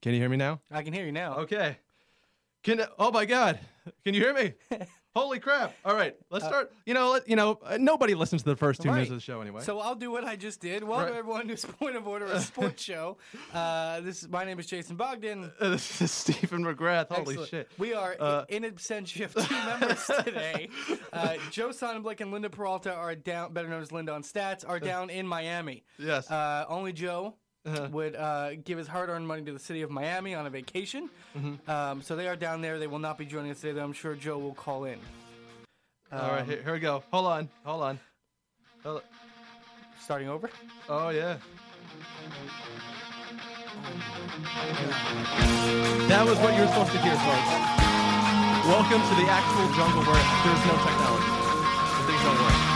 Can you hear me now? I can hear you now. Okay. Oh my God. Can you hear me? Holy crap. All right. Let's start. Nobody listens to the first 2 minutes of the show anyway. So I'll do what I just did. Welcome everyone to Point of Order, a sports show. My name is Jason Bogdan. This is Stephen McGrath. Holy Excellent. shit. We are in absentia of 2 members today. Joe Sonnenblick and Linda Peralta are down, better known as Linda on Stats, are down in Miami. Yes. Only Joe would give his hard-earned money to the city of Miami on a vacation. Mm-hmm. So they are down there. They will not be joining us today, though. I'm sure Joe will call in. All right, here we go. Hold on. Starting over? Oh, yeah. That was what you were supposed to hear, folks. Welcome to the actual jungle where there's no technology. And things don't work.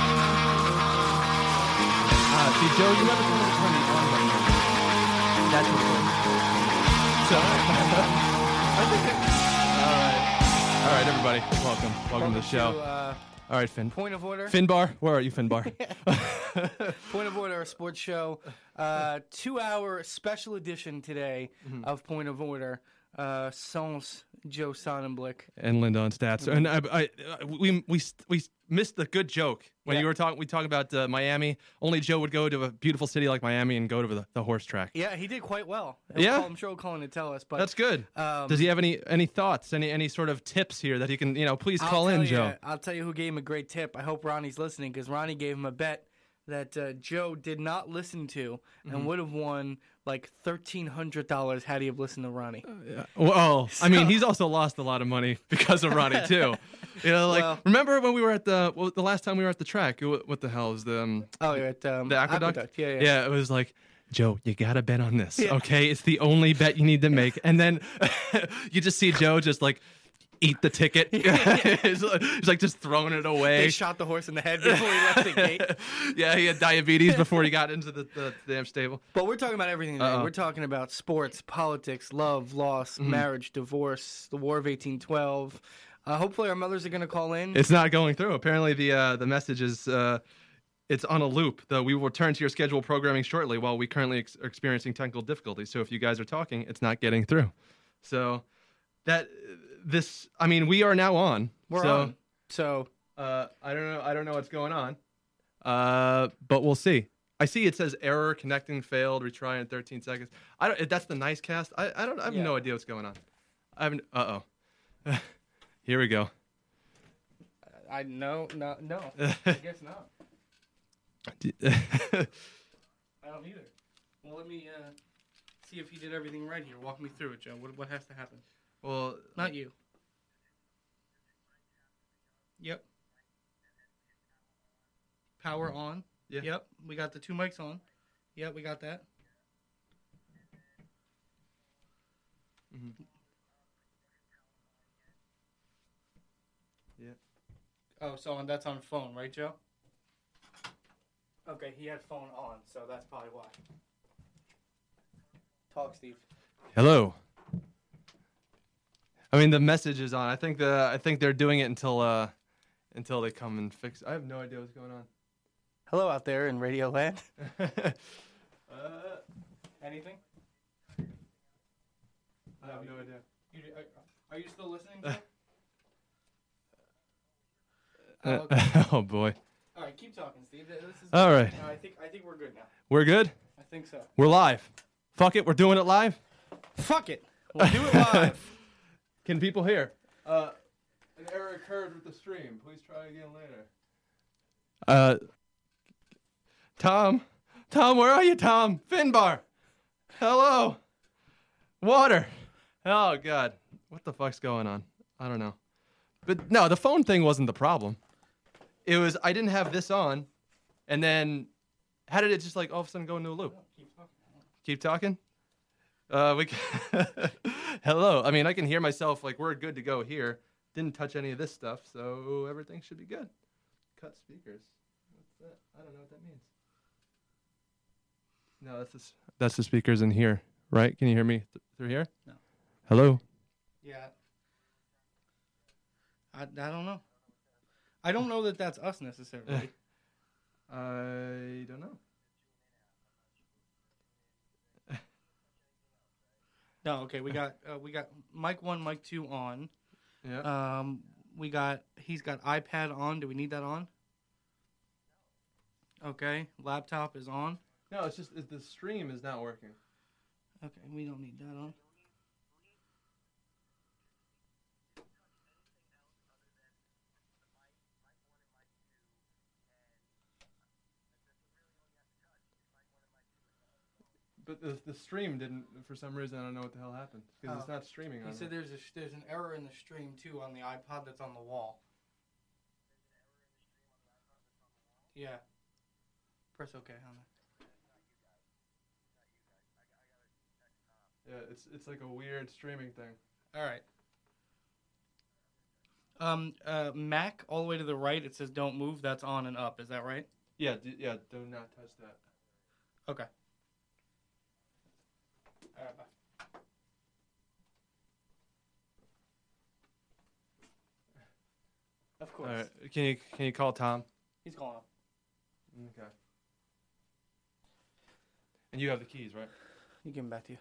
See, Joe, you never told me to turn the on button. That's what it is. So, I think all right, everybody. Welcome to the show. All right, Finn. Point of Order. Finbar, where are you, Finbar? Point of Order, a sports show. 2-hour special edition today of Point of Order. Sans Joe Sonnenblick And Linda on Stats. And we missed the good joke when you were talking. We talked about Miami. Only Joe would go to a beautiful city like Miami and go to the horse track. Yeah, he did quite well. I'm sure he'll call in to tell us. But that's good. Does he have any thoughts? Any sort of tips here that he can please call in, Joe? I'll tell you who gave him a great tip. I hope Ronnie's listening because Ronnie gave him a bet that Joe did not listen to and would have won like $1,300 had he have listened to Ronnie. Well, I mean, he's also lost a lot of money because of Ronnie too. Remember when we were at the last time we were at the track? What the hell is the the aqueduct? Yeah. It was like, Joe, you gotta bet on this, okay? It's the only bet you need to make. And then you just see Joe just like eat the ticket. He's like just throwing it away. They shot the horse in the head before he left the gate. Yeah, he had diabetes before he got into the damn stable. But we're talking about everything today. We're talking about sports, politics, love, loss, marriage, divorce, the War of 1812. Hopefully our mothers are going to call in. It's not going through. Apparently the message is it's on a loop. Though we will return to your scheduled programming shortly while we currently are experiencing technical difficulties. So if you guys are talking, it's not getting through. So we are now on. We're on. So I don't know what's going on. But we'll see. I see it says error, connecting failed, retry in 13 seconds. That's the nice cast. I have no idea what's going on. I haven't. Here we go. No. I guess not. I don't either. Well, let me see if he did everything right here. Walk me through it, Joe. What has to happen? Well, not you. Yep. Power on. Yeah. Yep. We got the 2 mics on. Yep, we got that. Mm-hmm. Yeah. Oh, so that's on phone, right, Joe? Okay, he had phone on, so that's probably why. Talk, Steve. Hello. I mean, the message is on. I think they're doing it until they come and fix. I have no idea what's going on. Hello out there in Radio Land. Anything? I have no idea. Are you still listening, Joe? Okay. Oh boy. All right, keep talking, Steve. All right. I think we're good now. We're good? I think so. We're live. Fuck it, we're doing it live? Fuck it. We'll do it live. Can people hear? An error occurred with the stream. Please try again later. Tom, where are you, Tom? Finbar. Hello. Water. Oh, God. What the fuck's going on? I don't know. But no, the phone thing wasn't the problem. It was, I didn't have this on, and then how did it just like all of a sudden go into a loop? Keep talking? Hello. I mean, I can hear myself, like, we're good to go here. Didn't touch any of this stuff, so everything should be good. Cut speakers. What's that? I don't know what that means. No, that's the speakers in here, right? Can you hear me through here? No. Hello? Yeah. I don't know. I don't know that that's us necessarily. I don't know. No, okay. We got mic 1, mic 2 on. Yeah. He's got iPad on. Do we need that on? Okay. Laptop is on. No, it's just the stream is not working. Okay, we don't need that on. But the stream didn't, for some reason, I don't know what the hell happened. Because it's not streaming on He said it. there's an error in the stream, too, on the iPod that's on the wall. Yeah. Press OK on that. Yeah, it's like a weird streaming thing. All right. Mac, all the way to the right, it says don't move. That's on and up. Is that right? Yeah, do not touch that. Okay. All right, bye. Of course. All right, can you call Tom? He's calling up. Okay. And you have the keys, right? You give him back to you.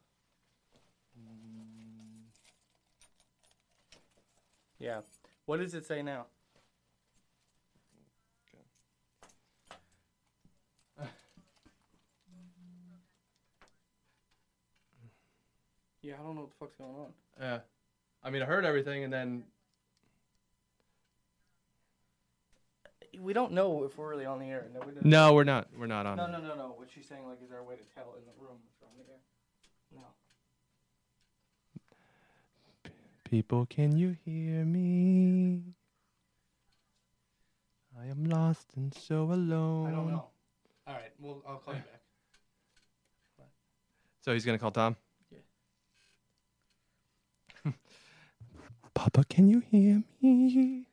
Yeah. What does it say now? Yeah, I don't know what the fuck's going on. Yeah. I mean, I heard everything, and then... We don't know if we're really on the air. No, we're not. We're not on. No. What she's saying, like, is there a way to tell in the room if we're on the air? No. People, can you hear me? I am lost and so alone. I don't know. All right, I'll call you back. So he's gonna call Tom? Yeah. Papa, can you hear me?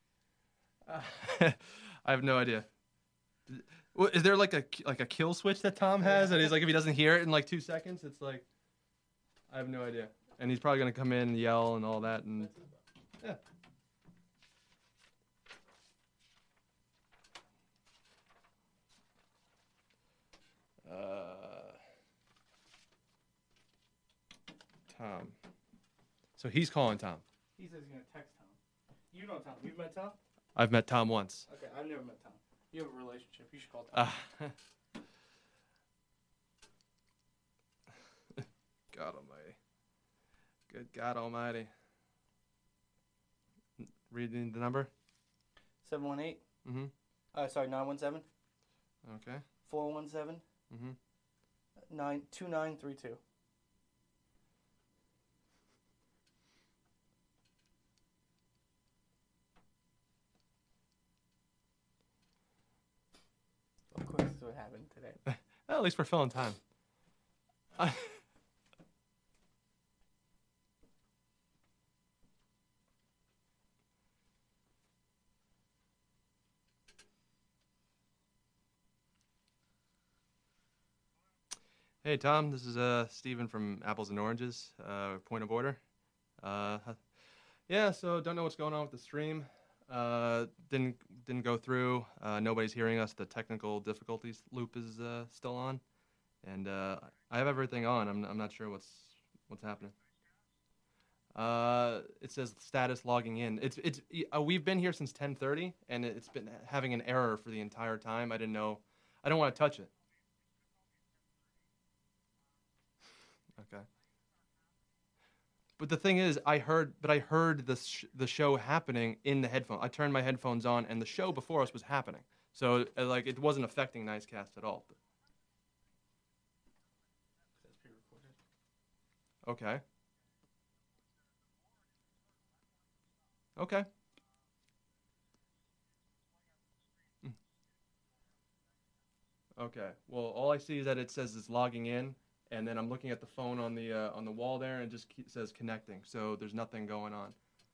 I have no idea. Is there like a kill switch that Tom has? And he's like, if he doesn't hear it in like 2 seconds, it's like, I have no idea. And he's probably gonna come in and yell and all that, and yeah. Tom. So he's calling Tom. He says he's going to text Tom. You know Tom. You've met Tom? I've met Tom once. Okay, I've never met Tom. You have a relationship. You should call Tom. God almighty. Good God almighty. Reading the number? 718? Mm-hmm. Sorry, 917? Okay. 417? Mm-hmm. 2932. Of course, this is what happened today. Well, at least we're filling time. Hey, Tom, this is Steven from Apples and Oranges, Point of Order. Yeah, so don't know what's going on with the stream. Didn't go through. Nobody's hearing us. The technical difficulties loop is still on, and I have everything on. I'm not sure what's happening. It says status logging in. We've been here since 10:30, and it's been having an error for the entire time. I didn't know. I don't want to touch it. Okay. But the thing is, I heard the show happening in the headphone. I turned my headphones on, and the show before us was happening. So like it wasn't affecting Nicecast at all. Okay. Okay. Okay. Well, all I see is that it says it's logging in. And then I'm looking at the phone on the wall there, and it just says connecting. So there's nothing going on.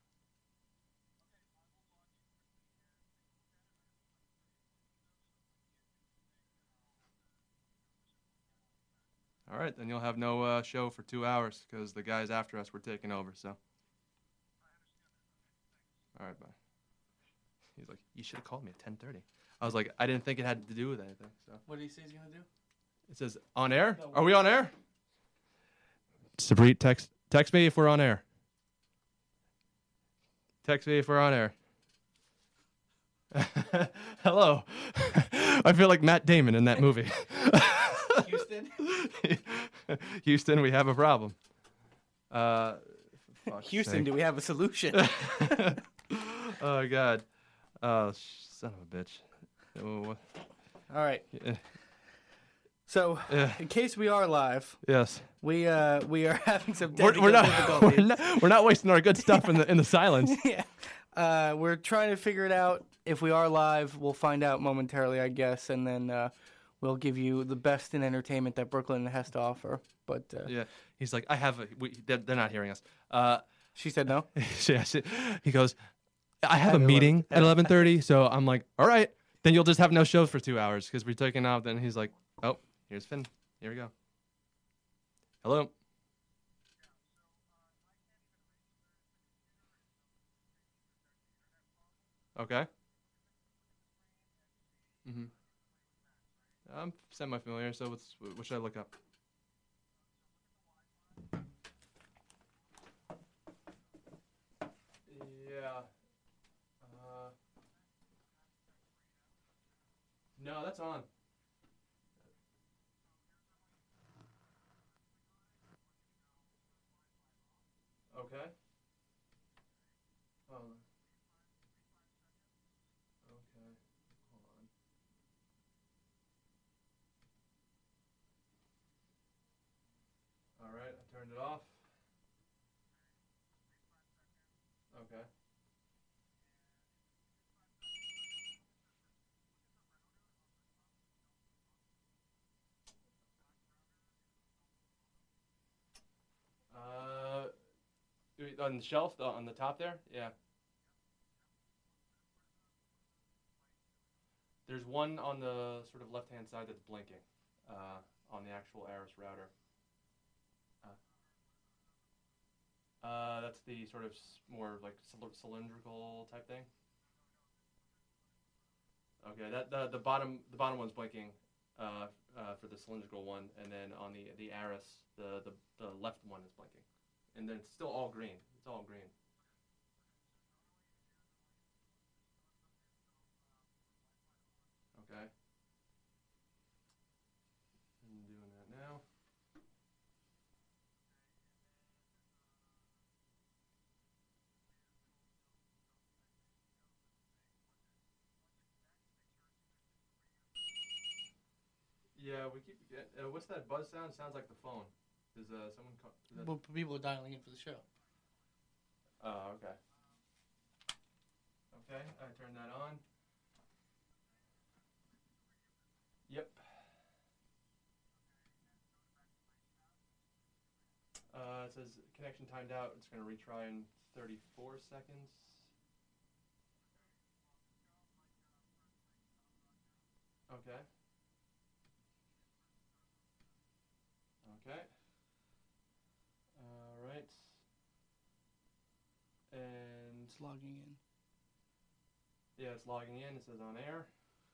All right, then you'll have no show for 2 hours because the guys after us were taking over. So. All right, bye. He's like, you should have called me at 10:30. I was like, I didn't think it had to do with anything. So. What did he say he's gonna do? It says on air. No, Are we on air? Sabrit, text me if we're on air. Text me if we're on air. Hello. I feel like Matt Damon in that movie. Houston? Houston, we have a problem. Houston, do we have a solution? Oh, God. Oh, son of a bitch. All right. Yeah. So, in case we are live, Yes. we are having some We're technical not, difficulties. we're not wasting our good stuff in the silence. Yeah. We're trying to figure it out. If we are live, we'll find out momentarily, I guess, and then we'll give you the best in entertainment that Brooklyn has to offer. But Yeah. He's like, they're not hearing us. she said no. He goes, I have a meeting at 11:30, so I'm like, all right, then you'll just have no show for 2 hours because we're taking off. Then he's like, oh, here's Finn. Here we go. Hello. Okay. Mhm. I'm semi-familiar, so what should I look up? Yeah. No, that's on. Okay. Oh, okay. Hold on. All right, I turned it off. Okay. Uh, on the shelf, on the top there? Yeah. There's one on the sort of left-hand side that's blinking, on the actual Aris router. That's the sort of more like cylindrical type thing. Okay, the bottom one's blinking, for the cylindrical one, and then on the Aris, the left one is blinking, and then it's still all green. It's all green. Okay. I'm doing that now. Yeah, we keep getting. What's that buzz sound? Sounds like the phone. Is someone? Is that... Well, people are dialing in for the show. Oh, okay. Okay, I turned that on. Yep. It says connection timed out. It's going to retry in 34 seconds. Okay. Okay. All right. And It's logging in. yeah, it's logging in. It says on air.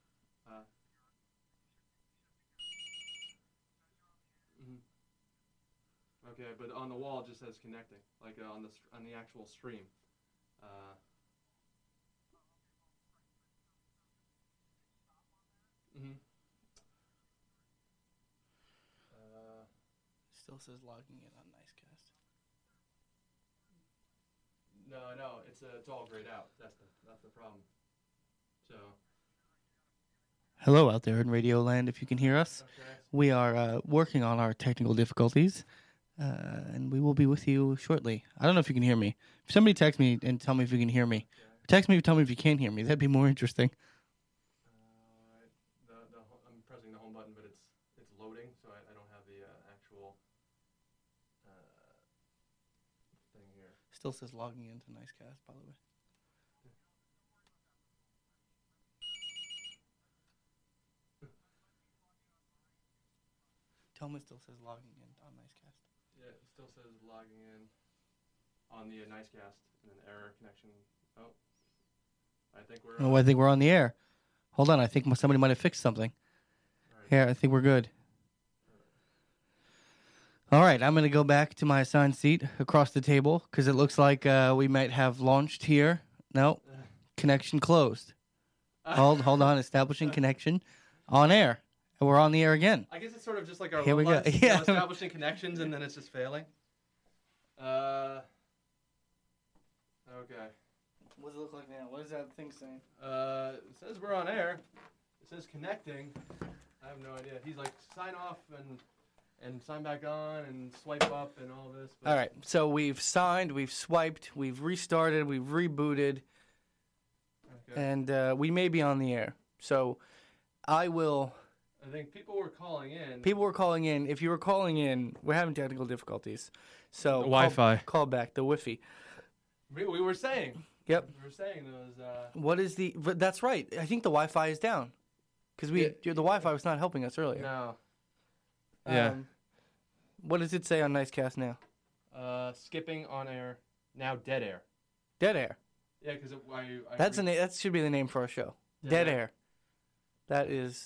Mhm. Okay, but on the wall it just says connecting, like on the actual stream. Uh, mhm. Uh, Still says logging in on Nicecast. no, it's all grayed out. That's the problem. So. Hello out there in Radio Land, if you can hear us. Okay. We are working on our technical difficulties, and we will be with you shortly. I don't know if you can hear me. If somebody text me and tell me if you can hear me. Okay. Text me and tell me if you can't hear me. That'd be more interesting. I'm pressing the home button, but it's loading, so I don't have the actual thing here. Still says logging into Nicecast, by the way. Tell me it still says logging in on Nicecast. Yeah, it still says logging in on the Nicecast and an error connection. Oh, I think we're. Oh, I think we're on the air. Hold on, I think somebody might have fixed something. Right. Here, I think we're good. All right, I'm going to go back to my assigned seat across the table because it looks like we might have launched here. No, connection closed. Hold on, establishing connection on air. And we're on the air again. I guess it's sort of just like our Here we go. lines, Yeah. establishing connections and then it's just failing. Okay. What does it look like now? What is that thing saying? It says we're on air. It says connecting. I have no idea. He's like sign off and sign back on and swipe up and all this. But All right, so we've signed, we've swiped, we've restarted, we've rebooted, Okay. and we may be on the air. So I think people were calling in. People were calling in. If you were calling in, we're having technical difficulties. So The Wi-Fi. Call back the Wi-Fi. We were saying. Yep. We were saying those. What is the? But that's right. I think the Wi-Fi is down because the Wi-Fi was not helping us earlier. No. Yeah. What does it say on Nicecast now? Skipping on air. Now dead air. Dead air. Yeah, because That should be the name for our show. Dead air. That is.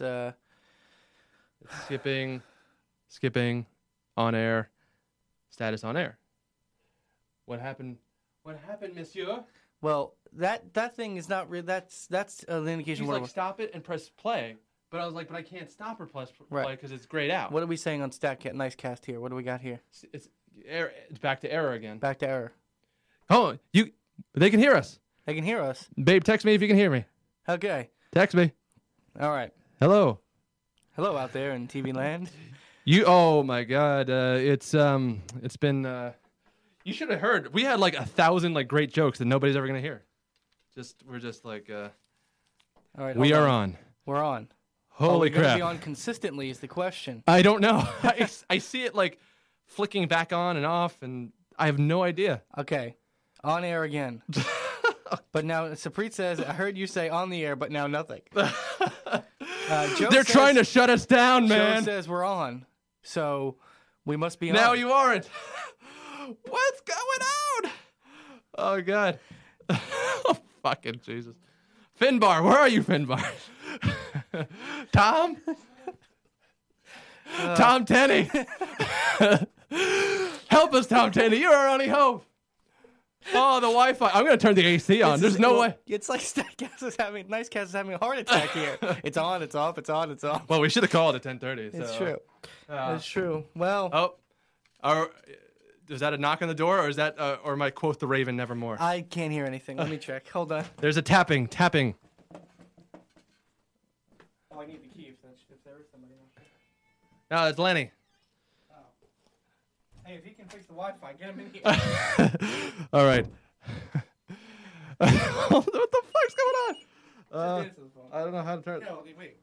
Skipping, on air, status on air. What happened? What happened, monsieur? Well, that thing is not real. That's an indication. He's like, stop it and press play. But I was like, but I can't stop or press play because it's grayed out. What are we saying on Nicecast here? What do we got here? It's back to error again. Back to error. Oh, they can hear us. They can hear us. Babe, text me if you can hear me. Okay. Text me. All right. Hello. Hello out there in TV land. Oh my God. It's been. You should have heard. We had like 1,000 like great jokes that nobody's ever gonna hear. We're just like. All right. We are on. We're on. Holy crap! Gonna be on consistently is the question. I don't know. I see it like flicking back on and off, and I have no idea. Okay, on air again. But now Saprit says, "I heard you say on the air, but now nothing." They're trying to shut us down, man. Joe says we're on, so we must be on. Now you aren't. What's going on? Oh God! Oh, fucking Jesus! Finbar, where are you, Finbar? Tom? Tom Tenney. Help us, Tom Tenney. You're our only hope. Oh, the Wi-Fi. I'm going to turn the AC on. There's no way. It's like Nicecast is having a heart attack here. It's on, it's off, it's on, it's off. Well, we should have called at 10:30. It's true. It's true. Well. Is that a knock on the door, or is that, or am I quote the Raven nevermore? I can't hear anything. Let me check. Hold on. There's a tapping. Oh, I need the key if there is somebody else. No, it's Lenny. Oh. Hey, if he can fix the Wi-Fi, get him in here. All right. What the fuck's going on? I don't know how to turn it. No, wait.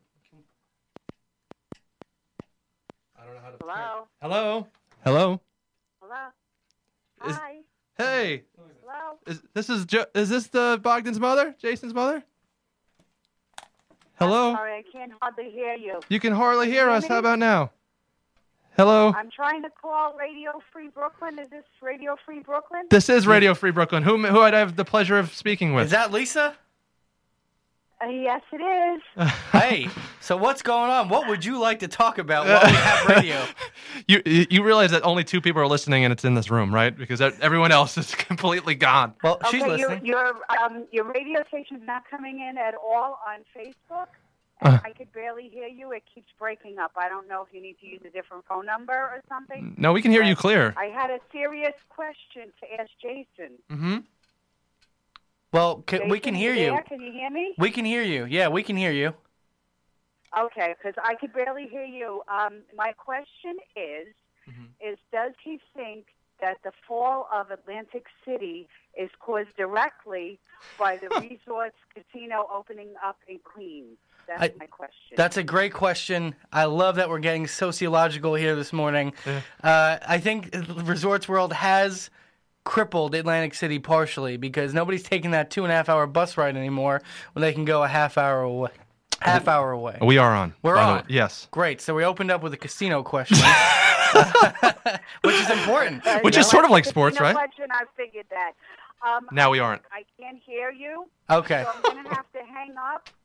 I don't know how to Hello? Hello? Hello? Hello? Is- Hi. Hey, Hello? is this the Bogdan's mother? Jason's mother? Hello? I'm sorry, I can't hardly hear you. You can hardly hear us. me? How about now? Hello? I'm trying to call Radio Free Brooklyn. Is this Radio Free Brooklyn? This is Radio Free Brooklyn. Who I'd have the pleasure of speaking with? Is that Lisa? Yes, it is. Hey, so what's going on? What would you like to talk about while we have radio? You realize that only 2 people are listening and it's in this room, right? Because everyone else is completely gone. Well, she's Okay, listening. your radio station's not coming in at all on Facebook. And I could barely hear you. It keeps breaking up. I don't know if you need to use a different phone number or something. No, we can hear you clear. I had a serious question to ask Jason. Mm-hmm. Well, Jason, we can hear you. there? Can you hear me? We can hear you. Yeah, we can hear you. Okay, because I could barely hear you. My question is does he think that the fall of Atlantic City is caused directly by the resort's casino opening up in Queens? That's my question. That's a great question. I love that we're getting sociological here this morning. Yeah. I think Resorts World has crippled Atlantic City partially because nobody's taking that 2.5-hour bus ride anymore when they can go a half hour away. We are on. We're on. Yes. Great. So we opened up with a casino question, which is important. Which is sort of like sports, right? Question, I figured that. Now we aren't. I can't hear you. Okay. So I'm going to have to hang up.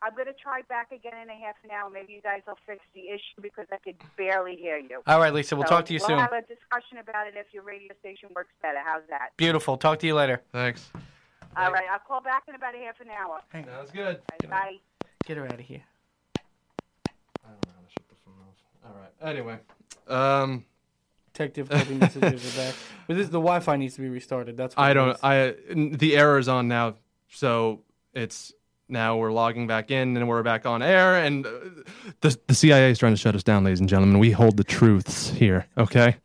I'm going to try back again in a half an hour. Maybe you guys will fix the issue because I could barely hear you. All right, Lisa. We'll talk to you soon. We'll have a discussion about it if your radio station works better. How's that? Beautiful. Talk to you later. Thanks. All right. I'll call back in about a half an hour. Sounds good. Bye. Get her out of here. I don't know how to shut the phone off. All right. Anyway. Tech difficulty messages are back. But the Wi-Fi needs to be restarted. That's what the error's on now, so it's now we're logging back in and we're back on air, and the CIA is trying to shut us down, ladies and gentlemen. We hold the truths here, okay?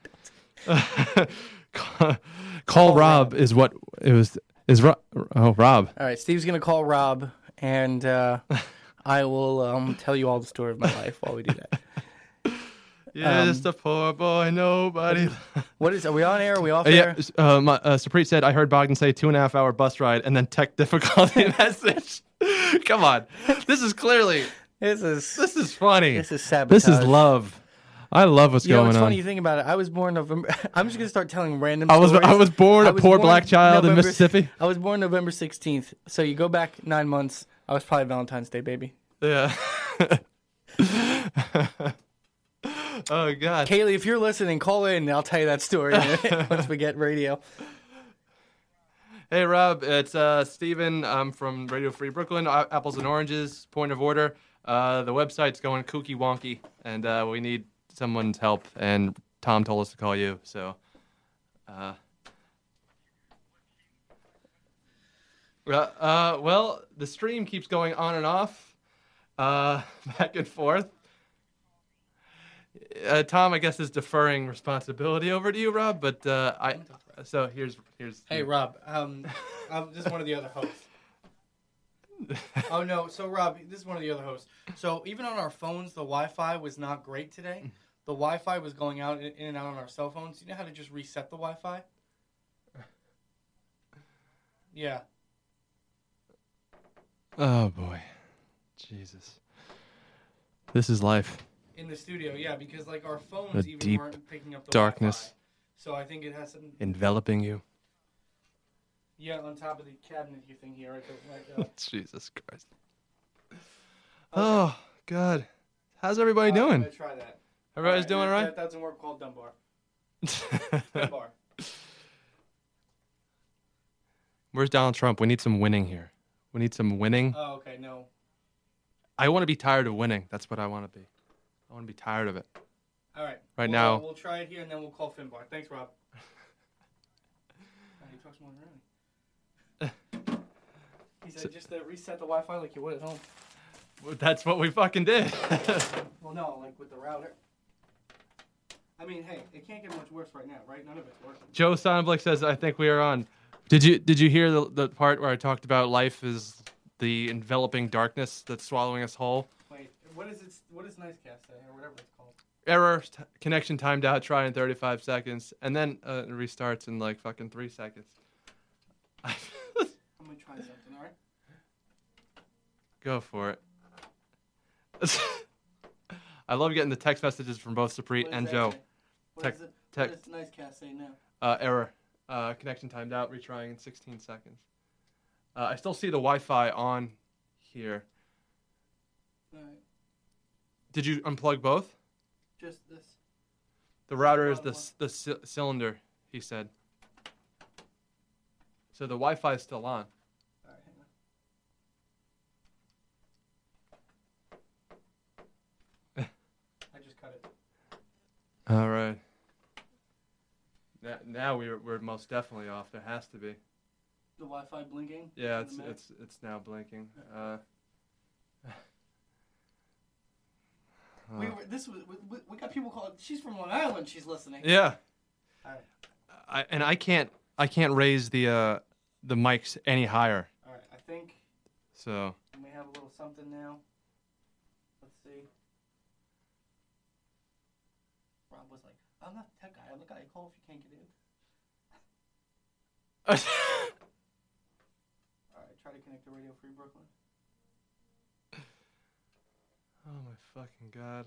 Call Rob is what it was. Rob. All right, Steve's gonna call Rob, and I will tell you all the story of my life while we do that. Yeah, just a poor boy, nobody. Are we on air? Are we off air? Saprit said, I heard Bogdan say 2.5 hour bus ride and then tech difficulty message. Come on. This is clearly. This is funny. This is sabotage. This is love. I love what's going on. It's funny you think about it. I was born November. I'm just gonna start telling random stories. I was born a poor black child in Mississippi. I was born November 16th. So you go back 9 months. I was probably Valentine's Day baby. Yeah. Oh, God. Kaylee, if you're listening, call in and I'll tell you that story once we get radio. Hey, Rob. It's Steven. I'm from Radio Free Brooklyn, Apples and Oranges, point of order. The website's going kooky wonky, and we need someone's help, and Tom told us to call you, so... well, the stream keeps going on and off, back and forth. Tom, I guess, is deferring responsibility over to you, Rob. But so here's. Hey, Rob. I'm just one of the other hosts. Oh no, so Rob, this is one of the other hosts. So even on our phones, the Wi-Fi was not great today. The Wi-Fi was going out in and out on our cell phones. You know how to just reset the Wi-Fi? Yeah. Oh boy, Jesus. This is life. In the studio, yeah, because like our phones even weren't picking up the darkness. Wi-Fi. So I think it has some enveloping you. Yeah, on top of the cabinet thing here, right? Jesus Christ. Okay. Oh God, how's everybody doing? I'm gonna try that. Everybody's doing all right? That doesn't work. Called Dunbar. Dunbar. Where's Donald Trump? We need some winning here. We need some winning. Oh, okay, no. I want to be tired of winning. That's what I want to be. I want to be tired of it. All right. Now. We'll try it here, and then we'll call Finbar. Thanks, Rob. He talks more than Ernie. He said just reset the Wi-Fi like you would at home. Well, that's what we fucking did. Well, no, like with the router. I mean, hey, it can't get much worse right now, right? None of it's working. Joe Sonnenblick says, I think we are on. Did you hear the part where I talked about life is the enveloping darkness that's swallowing us whole? Wait, what is Nicecast say, or whatever it's called? Error, connection timed out, try in 35 seconds, and then it restarts in like fucking 3 seconds. I'm going to try something, all right? Go for it. I love getting the text messages from both Saprit and Joe. What does Nicecast say now? Error. Connection timed out, retrying in 16 seconds. I still see the Wi-Fi on here. All right. Did you unplug both? Just this. The router is the cylinder, he said. So the Wi-Fi is still on. All right, hang on. I just cut it. All right. Now we're most definitely off. There has to be. The Wi-Fi blinking? Yeah, it's now blinking. We got people calling. She's from Long Island. She's listening. Yeah. All right. I can't raise the mics any higher. All right. I think. So. We may have a little something now. Let's see. Rob was like, "I'm not the tech guy. I'm the guy you call if you can't get in." All right. Try to connect to Radio Free Brooklyn. Oh my fucking God.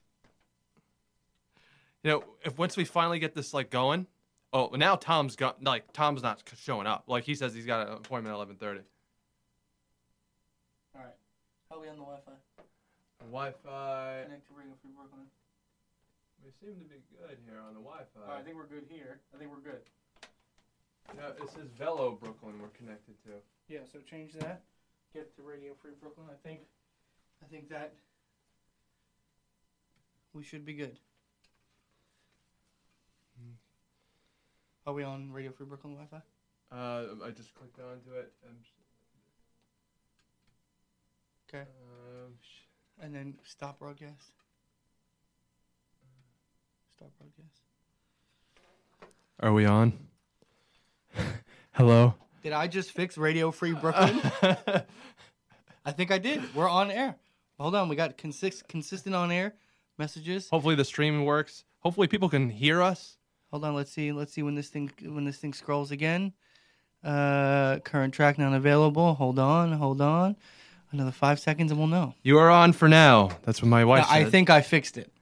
You know, if once we finally get this like going, now Tom's not showing up. Like he says he's got an appointment at 11:30. All right. How are we on the Wi-Fi? Wi-Fi. Connect to Radio Free Brooklyn. We seem to be good here on the Wi-Fi. All right, I think we're good here. I think we're good. No, it says Velo Brooklyn we're connected to. Yeah, so change that. Get to Radio Free Brooklyn. I think that we should be good. Are we on Radio Free Brooklyn Wi-Fi? I just clicked onto it. Okay. And then stop broadcast. Stop broadcast. Are we on? Hello? Did I just fix Radio Free Brooklyn? I think I did. We're on air. Hold on. We got consistent on air messages. Hopefully the stream works. Hopefully people can hear us. Hold on. Let's see when this thing scrolls again. Current track not available. Hold on. Another 5 seconds and we'll know. You are on for now. That's what my wife said. I think I fixed it.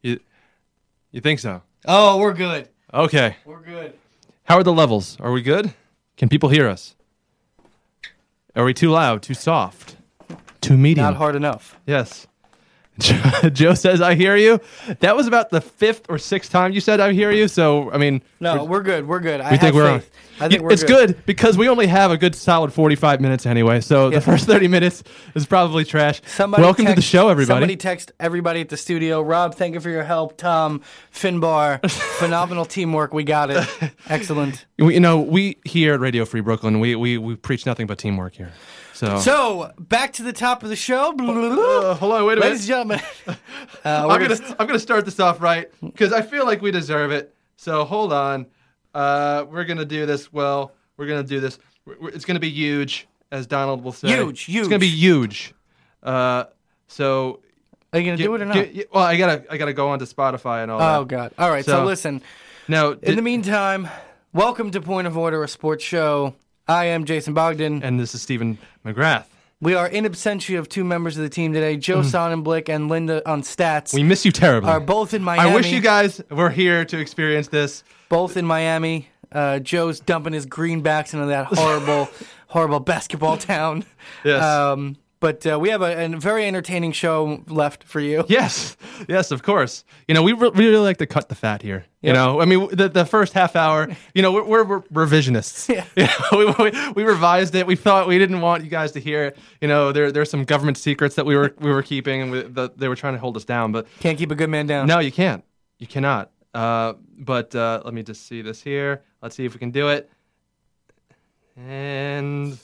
You think so? Oh, we're good. Okay. We're good. How are the levels? Are we good? Can people hear us? Are we too loud? Too soft? Too medium? Not hard enough. Yes. Joe says, I hear you. That was about the 5th or 6th time you said I hear you. So, I mean. No, we're good. We're good. I think we're on. I think we're it's good because we only have a good solid 45 minutes anyway. So the first 30 minutes is probably trash. Welcome to the show, everybody. Somebody text everybody at the studio. Rob, thank you for your help. Tom, Finbar, phenomenal teamwork. We got it. Excellent. We here at Radio Free Brooklyn, we preach nothing but teamwork here. So back to the top of the show. Hold on, wait a minute. Ladies and gentlemen. I'm gonna start this off right because I feel like we deserve it. So hold on. We're going to do this well. We're going to do this. It's going to be huge, as Donald will say. Huge. It's going to be huge. So... Are you going to do it or not? Well, I gotta go on to Spotify and all that. Oh, God. All right, so listen. Now, in the meantime, welcome to Point of Order, a sports show. I am Jason Bogdan. And this is Stephen McGrath. We are in absentia of two members of the team today, Joe Sonnenblick and Linda on stats. We miss you terribly. Are both in Miami. I wish you guys were here to experience this. Both in Miami. Joe's dumping his greenbacks into that horrible basketball town. Yes. But we have a very entertaining show left for you. Yes, of course. We really like to cut the fat here. Yep. I mean, the first half hour, we're revisionists. Yeah. We revised it. We thought we didn't want you guys to hear it. There's some government secrets that we were keeping, and they were trying to hold us down. But can't keep a good man down. No, you can't. You cannot. But let me just see this here. Let's see if we can do it. And...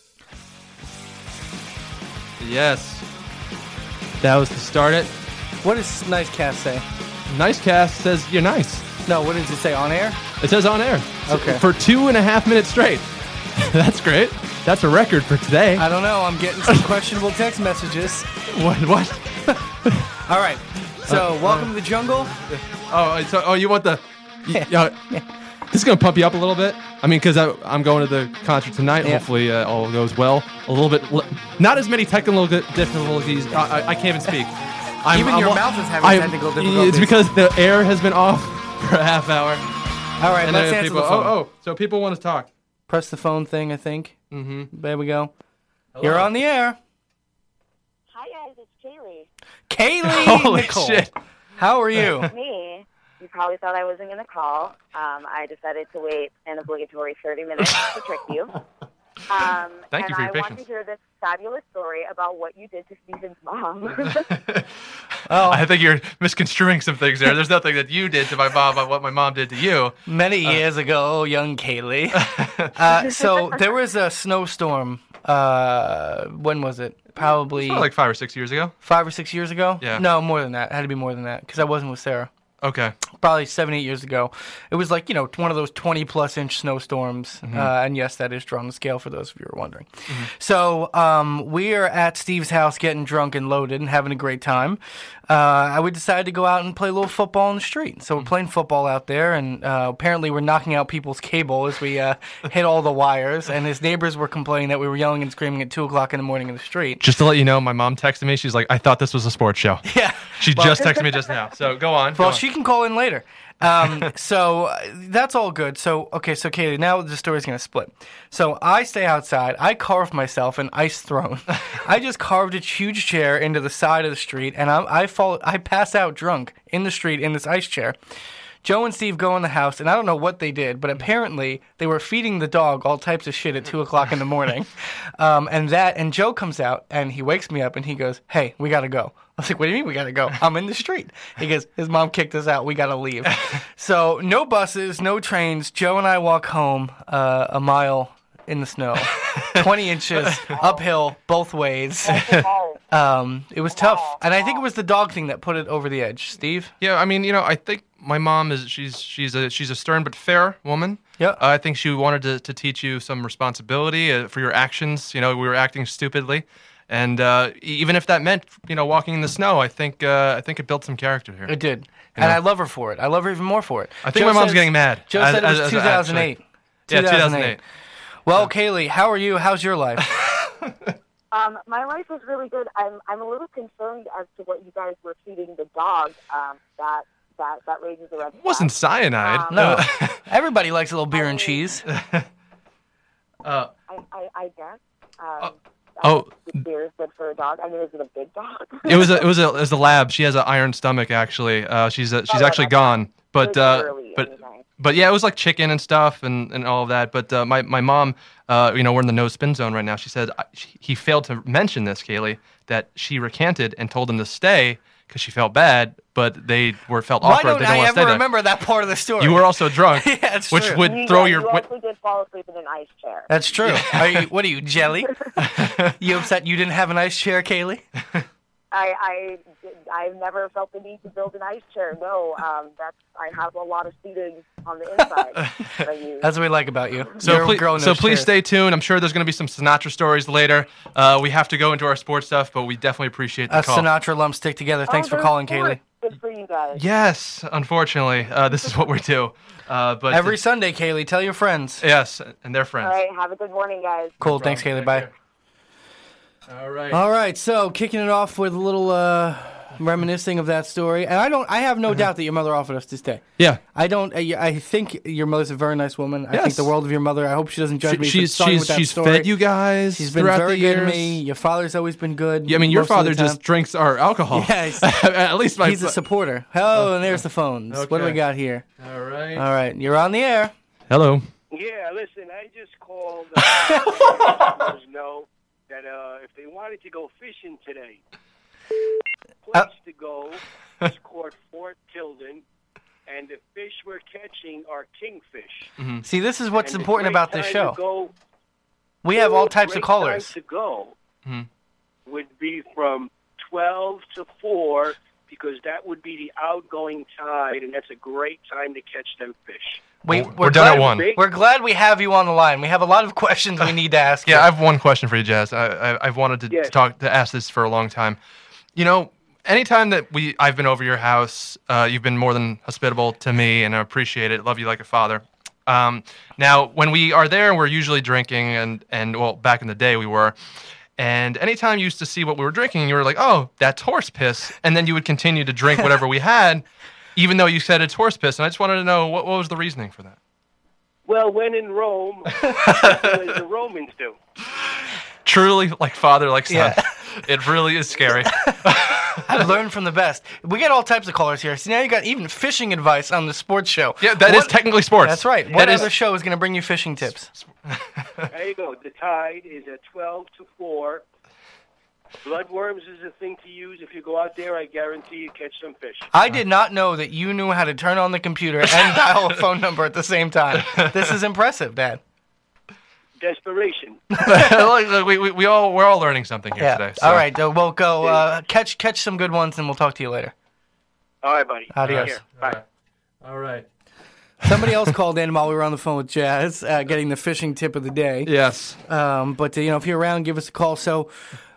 Yes. That was to start it. What does Nicecast say? Nicecast says you're nice. No, what does it say? On air? It says on air. Okay. For 2.5 minutes straight. That's great. That's a record for today. I don't know. I'm getting some questionable text messages. What? All right. So, welcome to the jungle. You want the... This is going to pump you up a little bit. I mean, because I'm going to the concert tonight. Yeah. Hopefully all goes well. A little bit... Not as many technical difficulties. I can't even speak. Your mouth is having technical difficulties. It's because the air has been off for a half hour. All right, let's answer the phone. So people want to talk. Press the phone thing, I think. Mm-hmm. There we go. Hello. You're on the air. Hi, guys. It's Kaylee. Kaylee Holy Nicole. Shit. How are you? Me. You probably thought I wasn't going to call. I decided to wait an obligatory 30 minutes to trick you. Thank you for your patience. And I want to hear this fabulous story about what you did to Stephen's mom. I think you're misconstruing some things there. There's nothing that you did to my mom about what my mom did to you. Many years ago, young Kaylee. So there was a snowstorm. When was it? Probably like 5 or 6 years ago. 5 or 6 years ago? Yeah. No, more than that. It had to be more than that because I wasn't with Sarah. Okay. Probably 7-8 years ago. It was like, one of those 20-plus inch snowstorms. Mm-hmm. And yes, that is drawn to scale for those of you who are wondering. Mm-hmm. So we are at Steve's house getting drunk and loaded and having a great time. We decided to go out and play a little football in the street. So we're playing football out there, and apparently we're knocking out people's cable as we hit all the wires. And his neighbors were complaining that we were yelling and screaming at 2 o'clock in the morning in the street. Just to let you know, my mom texted me. She's like, I thought this was a sports show. Yeah. She just texted me just now. So go on. Well, she she can call in later. So that's all good. So Kaylee, now the story's gonna split. So I stay outside. I carve myself an ice throne. I just carved a huge chair into the side of the street, and I pass out drunk in the street in this ice chair. Joe and Steve go in the house, and I don't know what they did, but apparently they were feeding the dog all types of shit at 2 o'clock in the morning. And Joe comes out, and he wakes me up, and he goes, "Hey, we got to go." I was like, "What do you mean we got to go? I'm in the street." He goes, "His mom kicked us out. We got to leave." So no buses, no trains. Joe and I walk home a mile in the snow, 20 inches, uphill, both ways. It was tough. And I think it was the dog thing that put it over the edge. Steve? Yeah, I mean, I think my mom she's a stern but fair woman. Yeah. I think she wanted to teach you some responsibility for your actions. We were acting stupidly. And even if that meant, walking in the snow, I think it built some character here. It did. And I love her for it. I love her even more for it. I think my mom's getting mad. Joe said it was 2008. Yeah, 2008. Well, Kaylee, how are you? How's your life? My life is really good. I'm a little concerned as to what you guys were feeding the dog. That raises a red flag. It wasn't cyanide. No. Everybody likes a little beer and cheese. I guess. Beer is good for a dog. I mean, is it a big dog? It was a lab. She has an iron stomach. Actually, she's actually gone. But yeah, it was like chicken and stuff and all of that. But my mom, we're in the no spin zone right now. She said he failed to mention this, Kaylee, that she recanted and told him to stay because she felt bad, but they felt awkward. Why don't they I ever remember that part of the story? You were also drunk, yeah, it's which true. would throw your. You also did fall asleep in an ice chair. That's true. What are you, jelly? You upset you didn't have an ice chair, Kaylee? I've never felt the need to build an ice chair. No, I have a lot of seating on the inside. That's what we like about you. So please stay tuned. I'm sure there's going to be some Sinatra stories later. We have to go into our sports stuff, but we definitely appreciate the call. Sinatra lumps stick together. Thanks for calling, Kaylee. Good for you guys. Yes, unfortunately, this is what we do. But every Sunday, Kaylee, tell your friends. Yes, and their friends. All right, have a good morning, guys. Cool. Thanks, Kaylee. Bye. All right. So kicking it off with a little reminiscing of that story, and I have no doubt that your mother offered us to stay. Yeah. I think your mother's a very nice woman. I think the world of your mother. I hope she doesn't judge me. She's story. fed you guys. She's been very good to me. Your father's always been good. Yeah, I mean, your father just drinks our alcohol. Yeah, at least he's a supporter. Oh, and there's the phones. Okay. What do we got here? All right. You're on the air. Hello. Yeah, listen, I just called to know that if they wanted to go fishing today, place to go is called Fort Tilden, and the fish we're catching are kingfish. Mm-hmm. See, this is what's important about this show. We have all types of callers. Time to go would be from 12 to 4, because that would be the outgoing tide, and that's a great time to catch them fish. We're done at 1. We're glad we have you on the line. We have a lot of questions we need to ask you. Yeah, I have one question for you, Jazz. I've wanted to ask this for a long time. Anytime that I've been over your house, you've been more than hospitable to me, and I appreciate it. Love you like a father. Now, when we are there, we're usually drinking, and well, back in the day we were. And anytime you used to see what we were drinking, you were like, "Oh, that's horse piss," and then you would continue to drink whatever we had, even though you said it's horse piss. And I just wanted to know what was the reasoning for that. Well, when in Rome, as the Romans do. Truly, like father, like son. Yeah. It really is scary. I've learned from the best. We get all types of callers here. See, now you got even fishing advice on the sports show. Yeah, that is technically sports. That's right. What other show is going to bring you fishing tips? There you go. The tide is at 12 to 4. Bloodworms is a thing to use. If you go out there, I guarantee you catch some fish. I did not know that you knew how to turn on the computer and dial a phone number at the same time. This is impressive, Dad. Desperation. we're all learning something here today. So. All right, we'll go catch some good ones, and we'll talk to you later. All right, buddy. Adios. Bye. All right. Somebody else called in while we were on the phone with Jazz, getting the fishing tip of the day. Yes. But if you're around, give us a call. So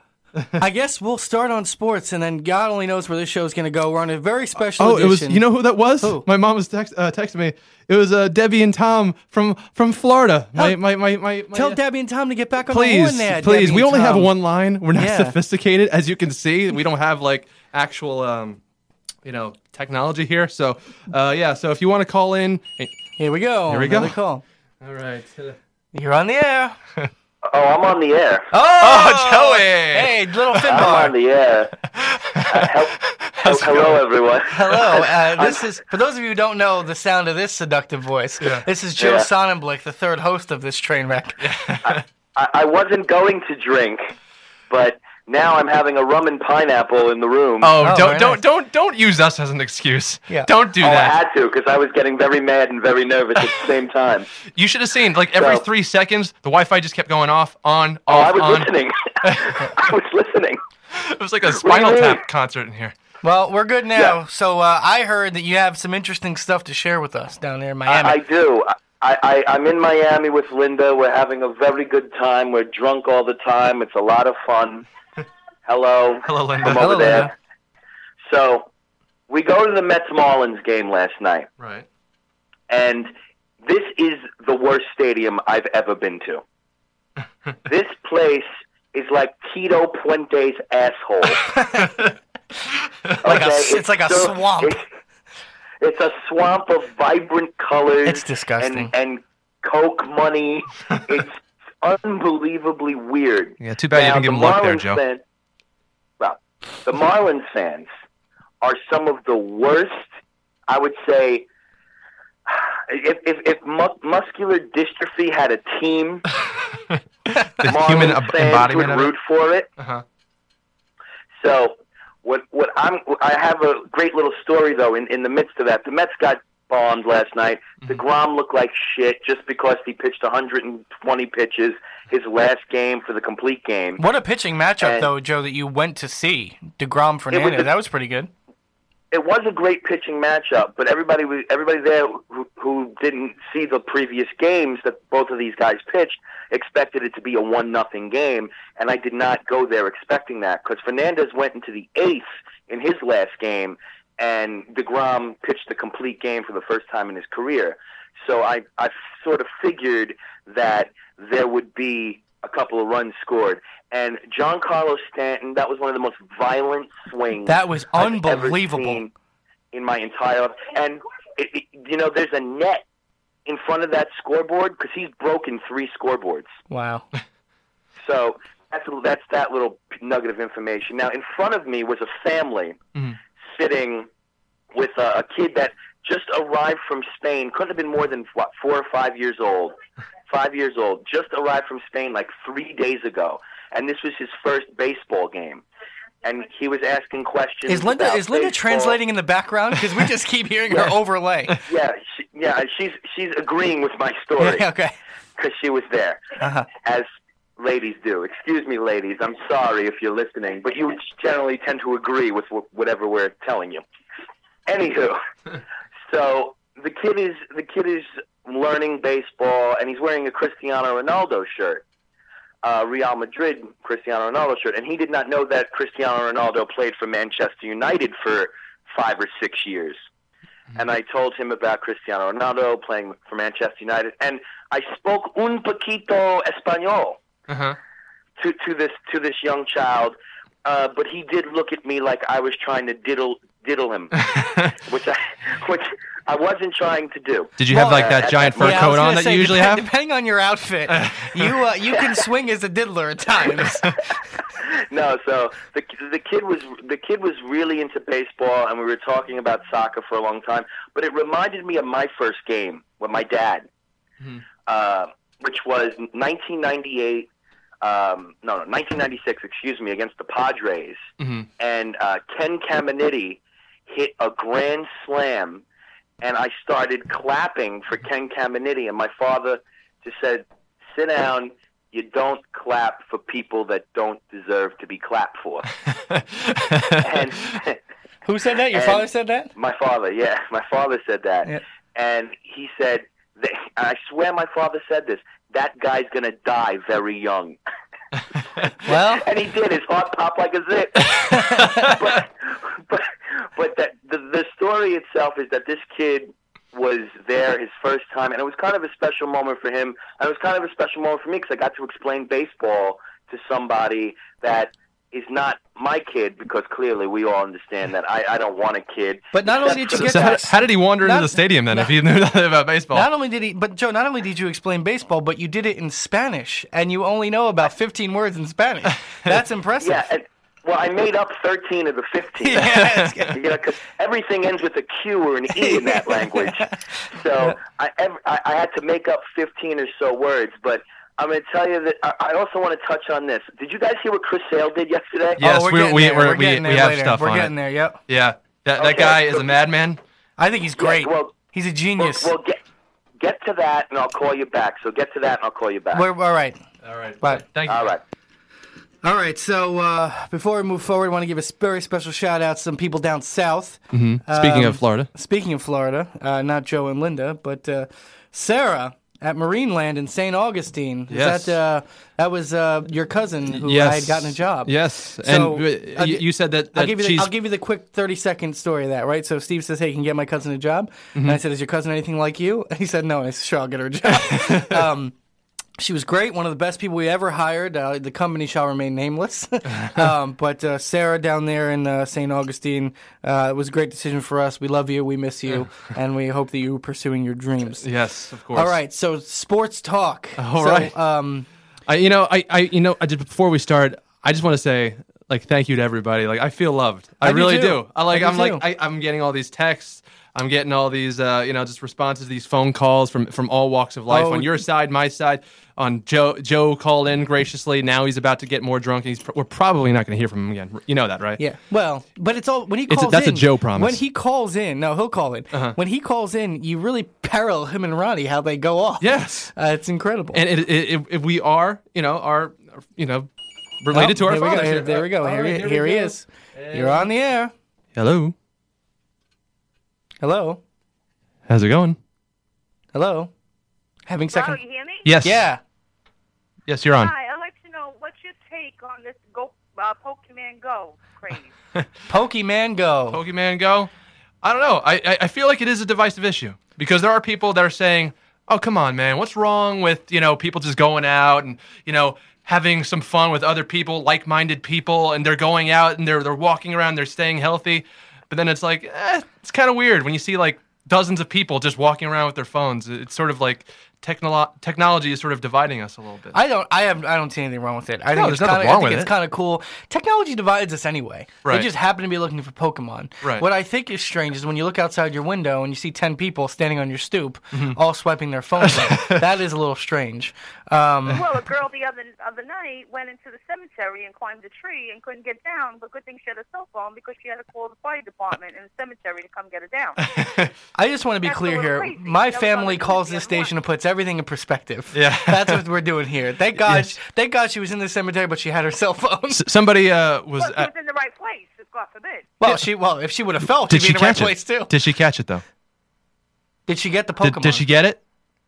I guess we'll start on sports, and then God only knows where this show's going to go. We're on a very special edition. It was. You know who that was? Who? My mom was texting me. It was Debbie and Tom from Florida. Tell Debbie and Tom to get back on the horn there. Please. We only have one line. We're not sophisticated, as you can see. We don't have like actual technology here. So, so if you want to call in. Here we go. Here we go. Another call. All right. You're on the air. Oh, I'm on the air. Oh, Joey. Hey, little I'm Finbar. on the air. Hello, everyone. Hello. This is, for those of you who don't know the sound of this seductive voice, this is Joe Sonnenblick, the third host of this train wreck. I wasn't going to drink, but now I'm having a rum and pineapple in the room. Don't use us as an excuse. Yeah. Don't do I that. had to because I was getting very mad and very nervous at the same time. You should have seen, every 3 seconds, the Wi-Fi just kept going off, on, Oh, off, I was on. listening. I was listening. It was like a Spinal Tap concert in here. Well, we're good now. Yeah. So I heard that you have some interesting stuff to share with us down there in Miami. I do. I'm in Miami with Linda. We're having a very good time. We're drunk all the time. It's a lot of fun. Hello. Hello, Linda. I'm Hello, over there. Linda. So we go to the Mets-Marlins game last night, Right. and this is the worst stadium I've ever been to. This place is like Tito Puente's asshole. It's like a swamp. It's a swamp of vibrant colors. It's disgusting. And Coke money. It's unbelievably weird. Yeah, too bad you didn't give him luck there, Joe. The Marlins fans are some of the worst, I would say. If muscular dystrophy had a team, The human Marlins fans embodiment would of it. root for it. Uh-huh. So I have a great little story though. In the midst of that, the Mets got bombed last night. DeGrom looked like shit just because he pitched 120 pitches his last game for the complete game. What a pitching matchup, And- though, Joe, that you went to see. DeGrom Fernandez. That was pretty good. It was a great pitching matchup, but everybody there who didn't see the previous games that both of these guys pitched expected it to be a 1-0 game, and I did not go there expecting that because Fernandez went into the eighth in his last game, and DeGrom pitched the complete game for the first time in his career. So I sort of figured that there would be a couple of runs scored. And Giancarlo Stanton, that was one of the most violent swings That was I've ever unbelievable. seen in my entire life. And, there's a net in front of that scoreboard because he's broken 3 scoreboards. Wow. So that's that little nugget of information. Now, in front of me was a family sitting with a kid that just arrived from Spain. Couldn't have been more than, 4 or 5 years old. 5 years old. Just arrived from Spain like 3 days ago. And this was his first baseball game. And he was asking questions. Is Linda about translating in the background? Because we just keep hearing her overlay. Yeah, she's agreeing with my story. Okay. Because she was there, Uh-huh. as ladies do. Excuse me, ladies. I'm sorry if you're listening, but you generally tend to agree with whatever we're telling you. Anywho, so the kid is learning baseball, and he's wearing a Cristiano Ronaldo shirt, Real Madrid Cristiano Ronaldo shirt, and he did not know that Cristiano Ronaldo played for Manchester United for 5 or 6 years. And I told him about Cristiano Ronaldo playing for Manchester United, and I spoke un poquito español to this young child, but he did look at me like I was trying to diddle him, which I wasn't trying to do. Did you have that giant fur coat on that you usually have? Depending on your outfit, you can swing as a diddler at times. No, so the kid was really into baseball, and we were talking about soccer for a long time. But it reminded me of my first game with my dad, which was 1996. Excuse me, against the Padres, and Ken Caminiti hit a grand slam, and I started clapping for Ken Caminiti, and my father just said, "Sit down. You don't clap for people that don't deserve to be clapped for." And who said that? Your father said that? My father, yeah. My father said that. Yeah. And he said, I swear my father said this, that guy's going to die very young. Well, and he did. His heart popped like a zip. but the story itself is that this kid was there his first time, and it was kind of a special moment for him, and it was kind of a special moment for me because I got to explain baseball to somebody that is not my kid, because clearly we all understand that I don't want a kid. But not only did you get So that, how did he wander into the stadium then if he knew nothing about baseball? not only did he, but Joe, not only did you explain baseball, but you did it in Spanish, and you only know about 15 words in Spanish. That's impressive. Yeah, well, I made up 13 of the 15. Yeah, you know, because everything ends with a Q or an E in that language. So I had to make up 15 or so words. But I'm going to tell you that I also want to touch on this. Did you guys hear what Chris Sale did yesterday? Yes, we're we getting there have later. stuff We're on getting it. there. Yep. Yeah, that Okay, guy is so- a madman. I think he's great. well- He's a genius. Well, get to that, and I'll call you back. So get to that, and I'll call you back. We're all right. All right. Bye. Thank you. All right. All right, so before we move forward, I want to give a very special shout out to some people down south. Speaking of Florida. Speaking of Florida, not Joe and Linda, but Sarah at Marineland in St. Augustine. Yes. That was your cousin who Yes. I had gotten a job. Yes. So, And you said that I'll give she's... you the quick 30-second story of that, right? So Steve says, hey, you can get my cousin a job. And I said, is your cousin anything like you? And he said, no. And I said, sure, I'll get her a job. She was great, one of the best people we ever hired. The company shall remain nameless. But Sarah down there in St. Augustine, it was a great decision for us. We love you, we miss you, and we hope that you're pursuing your dreams. Yes, of course. All right, so sports talk. All right. Just before we start, I just want to say, like, thank you to everybody. Like, I feel loved. I do really too. do. I do too. I'm getting all these texts. I'm getting all these, just responses, these phone calls from all walks of life. Oh. On your side, my side. On Joe called in graciously. Now he's about to get more drunk. We're probably not going to hear from him again. You know that, right? Yeah. Well, but it's all when he calls in. That's a Joe promise. When he calls in, no, he'll call in. When he calls in, you really peril him and Ronnie how they go off. Yes. It's incredible. And if we are, related to our Here we go. fathers. There we go. All right, Here he go. is. You're on the air. Hello. Hello. How's it going? Hello. Having second. Hello, you hear me? Yes. Yeah. Yes, you're on. Hi, I'd like to know what's your take on this Pokemon Go craze? Pokemon Go. Pokemon Go? I don't know. I feel like it is a divisive issue because there are people that are saying, oh, come on, man. What's wrong with, people just going out and, having some fun with other people, like-minded people, and they're going out and they're walking around, they're staying healthy. But then it's like, it's kind of weird when you see like dozens of people just walking around with their phones. It's sort of like technology is sort of dividing us a little bit. I don't see anything wrong with it. I think there's nothing wrong with it's it. kind of cool. Technology divides us anyway. Right. They just happen to be looking for Pokemon. Right. What I think is strange is when you look outside your window and you see 10 people standing on your stoop, all swiping their phones. That is a little strange. Well, a girl the other night went into the cemetery and climbed a tree and couldn't get down, but good thing she had a cell phone because she had to call the fire department in the cemetery to come get her down. I just want to be That's a clear little here. crazy. My That was family on the calls news the this other station and puts everything in perspective. Yeah. That's what we're doing here. Thank God. Yes. Thank God she was in the cemetery, but she had her cell phone. Somebody was. Well, she was in the right place, God forbid. Well, if she would have fell, Did she'd she be in the right catch it? place too. Did she catch it though? Did she get the Pokemon? Did she get it?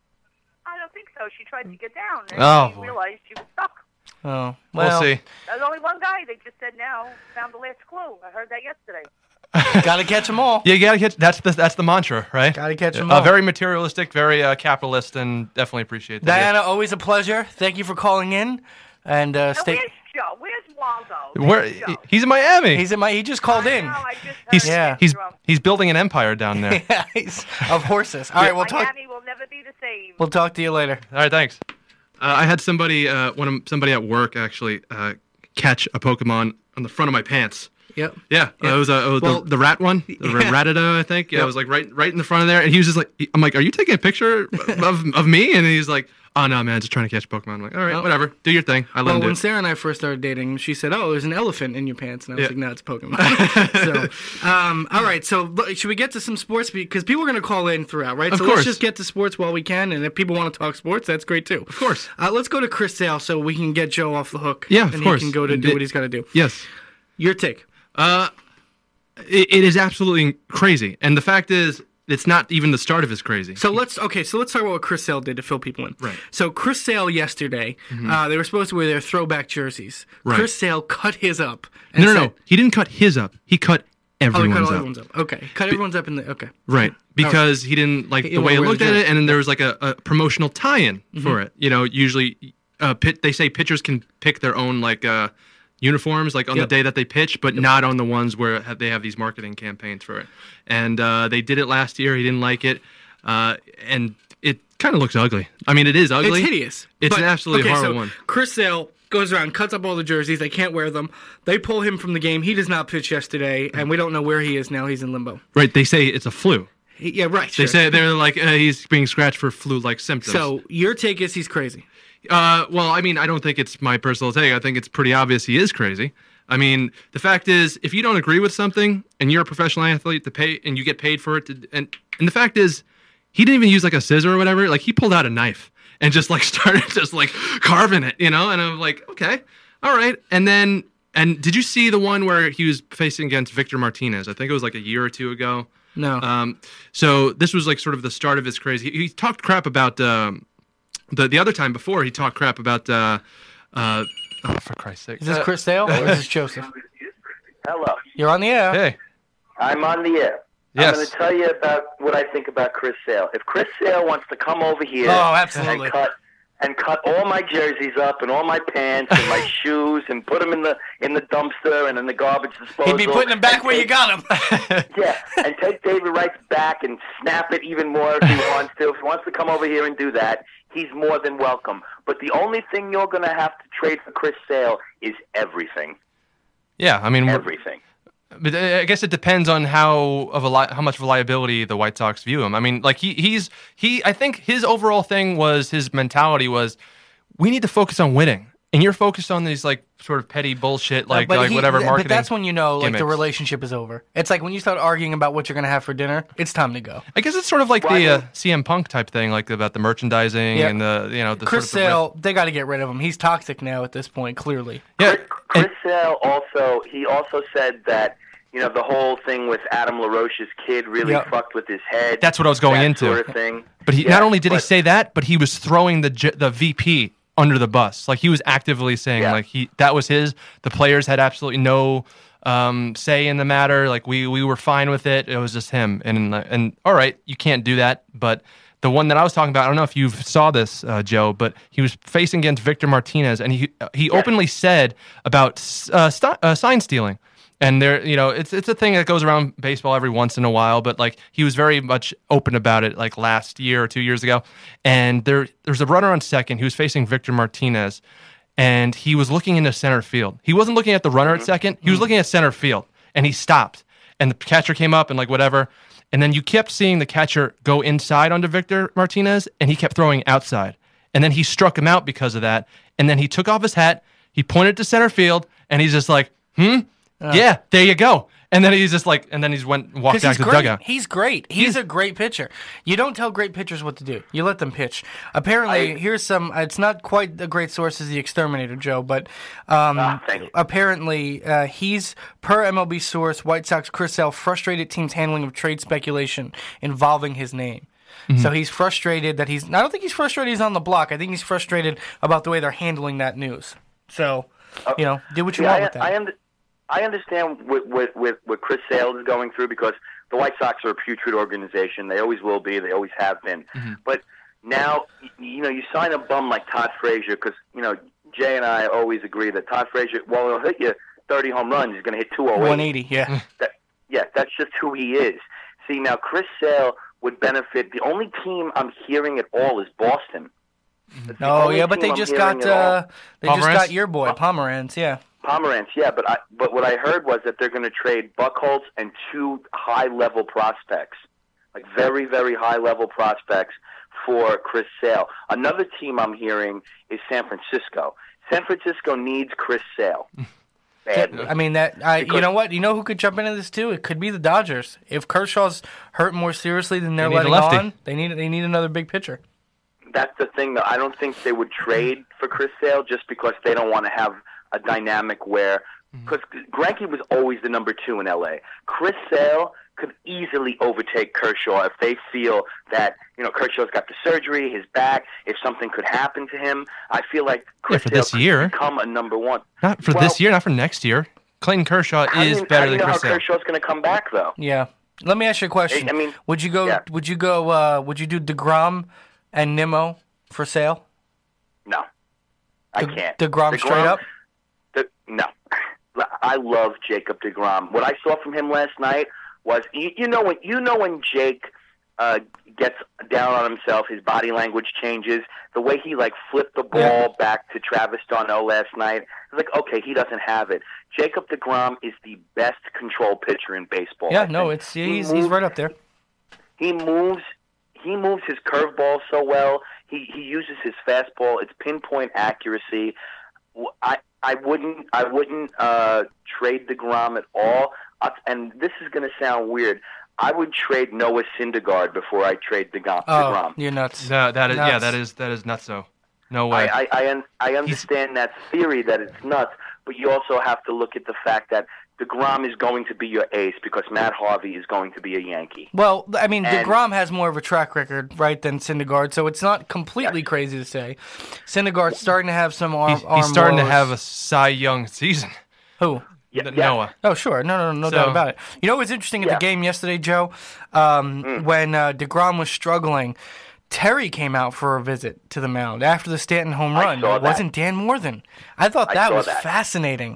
I don't think so. She tried to get down, and Oh, she boy. realized she was stuck. Oh, We'll well, see. There's only one guy. They just said now found the last clue. I heard that yesterday. Gotta catch them all. Yeah, you gotta catch. That's the mantra, right? Gotta catch 'em all. Very materialistic, very capitalist, and definitely appreciate that. Diana, always a pleasure. Thank you for calling in. And Now, stay. where's Joe? Where's Waldo? Where Where's Joe? he's in Miami. He just called in. I know, I just heard He's Yeah. he's building an empire down there. Yeah, he's of horses. All right, we'll talk. Miami will never be the same. We'll talk to you later. All right, thanks. I had somebody at work actually catch a Pokemon on the front of my pants. Yep. Yeah, it was Well, the rat one, the yeah. Rattata, I think. Yeah, Yep. it was like right in the front of there, and he was just like, I'm like, are you taking a picture of me? And he's like, oh no, man, just trying to catch Pokemon. I'm like, all right, whatever, do your thing. I let Well, him do when it. Sarah and I first started dating, she said, "Oh, there's an elephant in your pants," and I was Yeah. like, "No, it's a Pokemon." So, all right. So, should we get to some sports? Because people are going to call in throughout, right? Of So course. let's just get to sports while we can, and if people want to talk sports, that's great too. Of course. Let's go to Chris Sale so we can get Joe off the hook. Yeah, of and course. he can go to do what he's got to do. Yes. Your take. It is absolutely crazy, and the fact is, it's not even the start of his crazy. So let's talk about what Chris Sale did to fill people in. Right. So Chris Sale yesterday, they were supposed to wear their throwback jerseys. Right. Chris Sale cut his up. And No. said, He didn't cut his up. He cut Oh, he everyone's cut all up. everyone's up. Okay. Cut everyone's up in the. Okay. Right, because he didn't like He the didn't way it wanna wear looked the at jersey. it, and then there was like a promotional tie-in for it. Usually, they say pitchers can pick their own uniforms, like on the day that they pitch, but not on the ones where they have these marketing campaigns for it. And they did it last year. He didn't like it, and it kind of looks ugly. I mean, it is ugly. It's hideous. It's an absolutely horrible one. Chris Sale goes around, cuts up all the jerseys. They can't wear them. They pull him from the game. He does not pitch yesterday, and we don't know where he is now. He's in limbo. Right. They say it's a flu. Yeah, right. They say they're like he's being scratched for flu-like symptoms. So your take is he's crazy. Well, I mean, I don't think it's my personal take. I think it's pretty obvious he is crazy. I mean, the fact is, if you don't agree with something and you're a professional athlete and you get paid for it, and the fact is, he didn't even use like a scissor or whatever. Like, he pulled out a knife and just like started just like carving it, And I'm like, okay, all right. And did you see the one where he was facing against Victor Martinez? I think it was like a year or two ago. No. So this was like sort of the start of his crazy. He talked crap about the other time before. He talked crap about for Christ's sake. Is this Chris Sale or is this Joseph? Hello. You're on the air. Hey. I'm on the air. Yes. I'm going to tell you about what I think about Chris Sale. If Chris Sale wants to come over here absolutely. and cut all my jerseys up and all my pants and my shoes and put them in the dumpster and in the garbage disposal. He'd be putting them back where you got them. Yeah, and take David Wright's back and snap it even more if he wants to. If he wants to come over here and do that, he's more than welcome. But the only thing you're going to have to trade for Chris Sale is everything. Yeah, I mean everything. But I guess it depends on how much of a liability the White Sox view him. I mean, like I think his overall thing was, his mentality was, we need to focus on winning, and you're focused on these like sort of petty bullshit, whatever marketing. But that's when you know like gimmicks. the relationship is over. It's like when you start arguing about what you're going to have for dinner, it's time to go. I guess it's sort of like the CM Punk type thing, like about the merchandising and the Chris sort of Sale. They got to get rid of him. He's toxic now at this point, clearly. Yeah, Chris Sale also said that. The whole thing with Adam LaRoche's kid really fucked with his head. That's what I was going into. Sort of thing. But not only did he say that, but he was throwing the VP under the bus. Like, he was actively saying that was his. The players had absolutely no say in the matter. Like, we were fine with it. It was just him. And all right, you can't do that. But the one that I was talking about, I don't know if you saw this, Joe, but he was facing against Victor Martinez, and he openly said about sign stealing. And there, it's a thing that goes around baseball every once in a while, but like, he was very much open about it, like last year or 2 years ago. And there's a runner on second. He was facing Victor Martinez, and he was looking into center field. He wasn't looking at the runner at second. He was looking at center field, and he stopped. And the catcher came up and like whatever. And then you kept seeing the catcher go inside onto Victor Martinez, and he kept throwing outside. And then he struck him out because of that. And then he took off his hat. He pointed to center field, and he's just like, yeah, there you go. And then he's just like, walked back to the dugout. He's great. He's a great pitcher. You don't tell great pitchers what to do. You let them pitch. Apparently, here's some, it's not quite a great source as the Exterminator, Joe, but apparently he's, per MLB source, White Sox Chris Sale frustrated teams' handling of trade speculation involving his name. Mm-hmm. So he's frustrated that I don't think he's frustrated he's on the block. I think he's frustrated about the way they're handling that news. So, do what you want with that. I understand what Chris Sale is going through, because the White Sox are a putrid organization. They always will be. They always have been. Mm-hmm. But now, you sign a bum like Todd Frazier, because, Jay and I always agree that Todd Frazier, while he'll hit you 30 home runs, he's going to hit 208. 180, yeah. That's just who he is. See, now Chris Sale would benefit. The only team I'm hearing at all is Boston. Oh, yeah, but they just got your boy, Pomeranz, yeah. Pomeranz, yeah, but what I heard was that they're going to trade Buchholz and 2 high-level prospects, like very, very high-level prospects for Chris Sale. Another team I'm hearing is San Francisco. San Francisco needs Chris Sale badly. I mean, you know what? You know who could jump into this too? It could be the Dodgers. If Kershaw's hurt more seriously than they're letting on, they need another big pitcher. That's the thing, though. I don't think they would trade for Chris Sale just because they don't want to have a dynamic where, because Greinke was always the number 2 in L.A. Chris Sale could easily overtake Kershaw if they feel that, Kershaw's got the surgery, his back, if something could happen to him. I feel like Chris Sale could become a number 1. Not for this year, not for next year. Clayton Kershaw is better than Chris Sale. How Kershaw's going to come back, though? Yeah. Let me ask you a question. I mean, would you do DeGrom and Nimmo for Sale? No. I can't. DeGrom straight up? No. I love Jacob deGrom. What I saw from him last night was, you know when Jake gets down on himself, his body language changes. The way he flipped the ball back to Travis Darno last night, it's like, okay, he doesn't have it. Jacob deGrom is the best control pitcher in baseball. Yeah, no, he's right up there. He moves his curveball so well. He uses his fastball. It's pinpoint accuracy. I wouldn't trade deGrom at all. And this is going to sound weird. I would trade Noah Syndergaard before I trade deGrom. Oh, you're nuts. No, that is nuts. So no way. I understand that theory that it's nuts, but you also have to look at the fact that deGrom is going to be your ace because Matt Harvey is going to be a Yankee. Well, I mean, deGrom has more of a track record, right, than Syndergaard, so it's not completely crazy to say. Syndergaard's starting to have some arm He's starting to woes. have a Cy Young season. Who? Noah. Oh, sure. No doubt about it. You know what was interesting at the game yesterday, Joe? When deGrom was struggling, Terry came out for a visit to the mound after the Stanton home run. It wasn't Dan Morthen. I thought that was fascinating.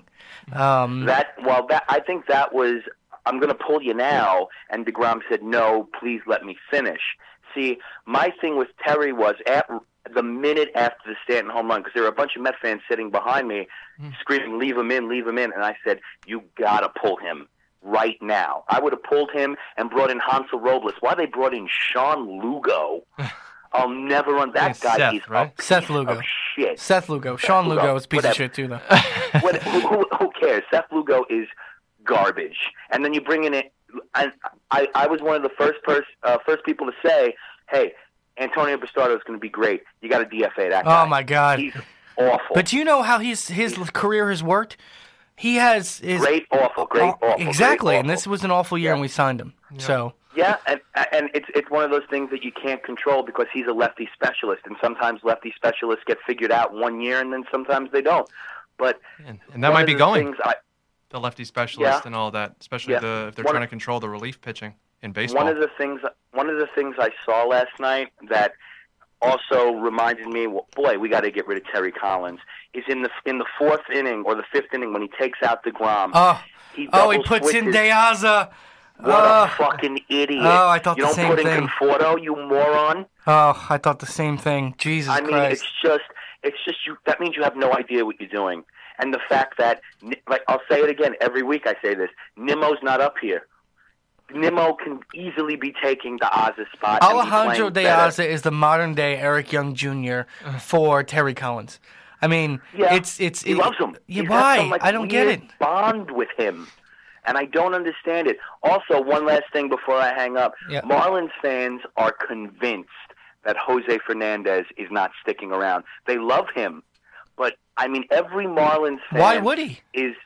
I think that was, I'm going to pull you now, and deGrom said, no, please let me finish. See, my thing with Terry was the minute after the Stanton home run, because there were a bunch of Met fans sitting behind me screaming, leave him in, and I said, you got to pull him right now. I would have pulled him and brought in Hansel Robles. Why they brought in Sean Lugo? I'll never run that guy. Seth, he's right? Seth Lugo. Shit. Seth Lugo. Sean Lugo is a piece of shit, too, though. Who cares? Seth Lugo is garbage. And then you bring in it. I was one of the first people to say, hey, Antonio Bastardo is going to be great. You got to DFA that guy. Oh, my God. He's awful. But do you know how his career has worked? He has... Great, awful. Exactly, great, and this was an awful year, and we signed him. Yeah. So... Yeah, and it's one of those things that you can't control because he's a lefty specialist, and sometimes lefty specialists get figured out one year, and then sometimes they don't. But and that might be going. The lefty specialist Yeah. and all that, especially if they're trying to control the relief pitching in baseball. One of the things I saw last night that also reminded me, well, boy, we got to get rid of Terry Collins, is in the fourth inning or the fifth inning when he takes out deGrom. He puts in De Aza. What a fucking idiot. Oh, I thought the same thing. You don't put in Conforto, you moron. Oh, I thought the same thing. Jesus Christ. I mean, it's just you. That means you have no idea what you're doing. And the fact that, I'll say it again, every week I say this, Nimmo's not up here. Nimmo can easily be taking De Aza's spot. Alejandro De Aza is the modern-day Eric Young Jr. for Terry Collins. I mean, he loves him. Yeah, why? I don't get it. Bond with him. And I don't understand it. Also, one last thing before I hang up. Yeah. Marlins fans are convinced that Jose Fernandez is not sticking around. They love him. But, I mean, every Marlins fan... Why would he?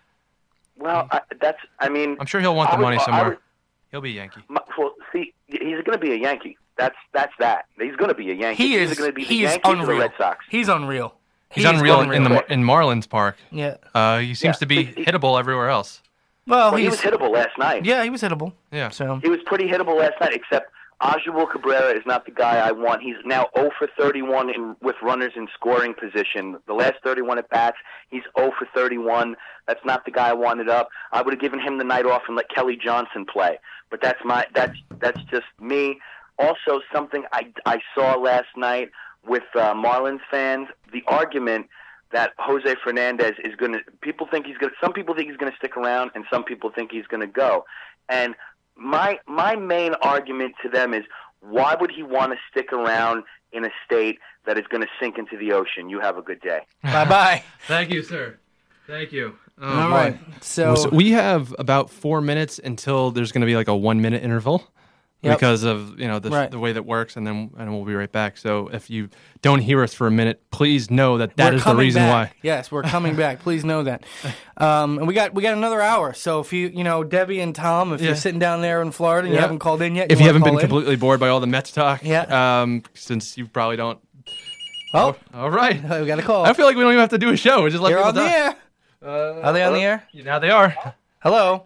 I'm sure he'll want the money somewhere. He'll be a Yankee. Well, see, he's going to be a Yankee. That's that. He's going to be a Yankee. He is going to be the is Yankees unreal. or the Red Sox. He's unreal. He's unreal in Marlins Park. Yeah. He seems to be hittable everywhere else. Well, he was hittable last night. Yeah, he was hittable. Yeah. So he was pretty hittable last night, except Oswald Cabrera is not the guy I want. He's now 0 for 31 with runners in scoring position. The last 31 at bats, he's 0 for 31. That's not the guy I wanted up. I would have given him the night off and let Kelly Johnson play. But that's just me. Also, something I saw last night with Marlins fans, the argument that Jose Fernandez is going to – some people think he's going to stick around and some people think he's going to go. And my main argument to them is, why would he want to stick around in a state that is going to sink into the ocean? You have a good day. Bye-bye. Thank you, sir. Thank you. All right. So we have about 4 minutes until there's going to be like a 1 minute interval. Yep. Because of the way that works, and we'll be right back. So if you don't hear us for a minute, please know that is the reason why. Yes, we're coming back. Please know that. And we got another hour. So if you Debbie and Tom, if you're sitting down there in Florida and you haven't called in yet, if you haven't been completely bored by all the Mets talk, since you probably don't. Oh, all right. We got a call. I feel like we don't even have to do a show. We just let They're people on the air. Are they on the air? Now they are. Hello.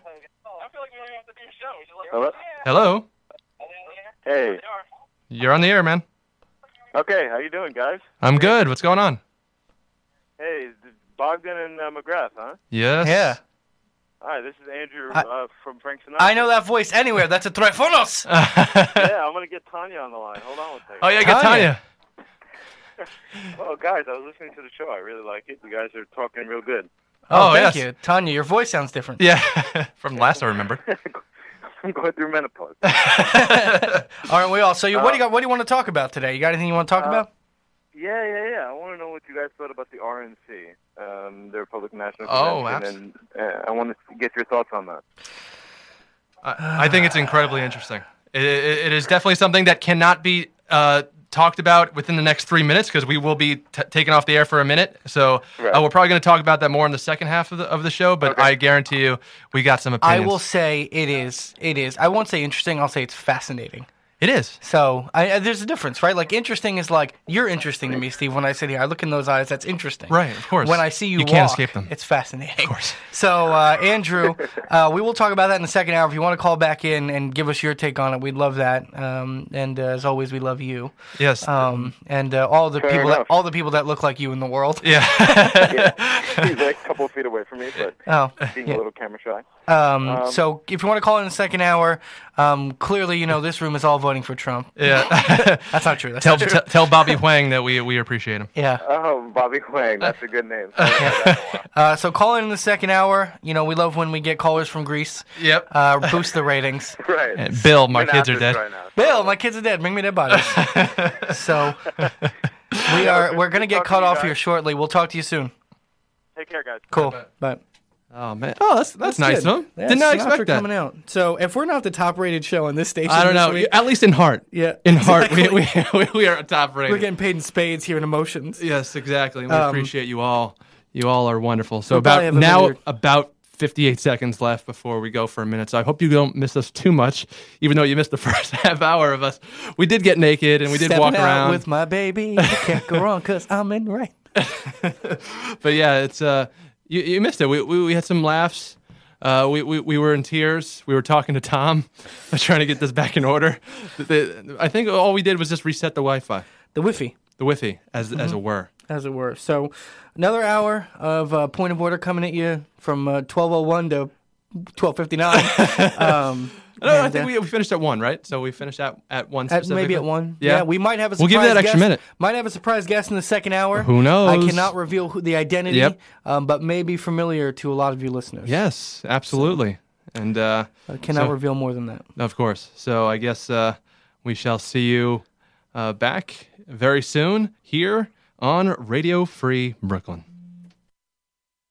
Hello. Hello. Hey. You're on the air, man. Okay, how you doing, guys? I'm good. What's going on? Hey, Bogdan and McGrath, huh? Yes. Yeah. Hi, this is Andrew from Frank Sinatra. I know that voice anywhere. That's a Trifonos. Yeah, I'm going to get Tanya on the line. Hold on one second. Oh, yeah, get Tanya. Oh, guys, I was listening to the show. I really like it. You guys are talking real good. Oh, yes. thank you. Tanya, your voice sounds different. Yeah, from last I remember. I'm going through menopause. Aren't we all? So what do you got? What do you want to talk about today? You got anything you want to talk about? Yeah. I want to know what you guys thought about the RNC, the Republican National Convention, and I want to get your thoughts on that. I think it's incredibly interesting. It is definitely something that cannot be talked about within the next 3 minutes because we will be taken off the air for a minute. So we're probably going to talk about that more in the second half of the show. But I guarantee you, we got some opinions. I will say it is. I won't say interesting. I'll say it's fascinating. It is. So there's a difference, right? Like interesting is like you're interesting to me, Steve. When I sit here, I look in those eyes. That's interesting, right? Of course. When I see you can't walk, escape them. It's fascinating. Of course. So Andrew, we will talk about that in the second hour. If you want to call back in and give us your take on it, we'd love that. And as always, we love you. Yes. And all the people that look like you in the world. Yeah. He's like a couple of feet away from me, but being a little camera shy. So if you want to call in the second hour, clearly, this room is all voting for Trump. Yeah. That's not true. That's not true. Tell Bobby Huang that we appreciate him. Yeah. Oh, Bobby Huang. That's a good name. So call in the second hour. We love when we get callers from Greece. Yep. Boost the ratings. Right. And Bill, my kids are dead. Bill, my kids are dead. Bring me their bodies. So we're going to get cut off here shortly. We'll talk to you soon. Take care, guys. Cool. Bye. Oh man! Oh, that's nice of him. Did not expect that. Coming out. So if we're not the top-rated show on this station, I don't know. Week, at least in heart. Yeah. In heart, we are top-rated. We're getting paid in spades here in emotions. Yes, exactly. We appreciate you all. You all are wonderful. So about 58 seconds left before we go for a minute. So I hope you don't miss us too much, even though you missed the first half hour of us. We did get naked and we did walk around with my baby. You can't go wrong because I'm in the right. But yeah, it's you missed it. We had some laughs. We were in tears. We were talking to Tom, trying to get this back in order. I think all we did was just reset the Wi-Fi. The Wi-Fi. The Wi-Fi, as it were. As it were. So another hour of Point of Order coming at you from 12:01 to 12:59. I think we finished at 1, right? So we finished at 1 specifically? Maybe at 1. Yeah, we might have a surprise We'll give you that extra minute. Might have a surprise guest in the second hour. Who knows? I cannot reveal the identity, but may be familiar to a lot of you listeners. Yes, absolutely. So, and I cannot reveal more than that. Of course. So I guess we shall see you back very soon here on Radio Free Brooklyn.